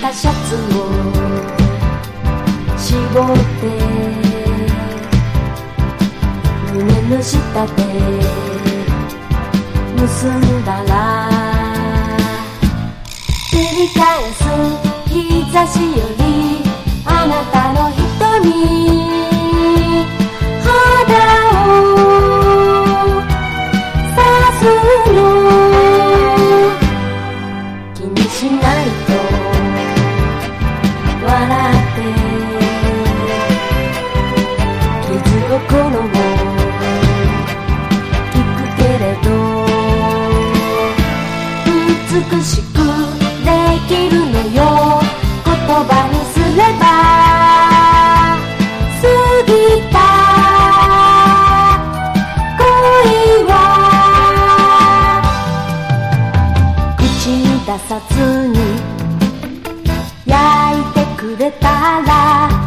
たシャツを絞って胸の下で結んだら照り返す日差しよりあなたの瞳肌をさすの気にしないと笑って傷心も聞くけれど美しくできるのよ言葉にすれば過ぎた恋は口に出さずに焼いてくれたら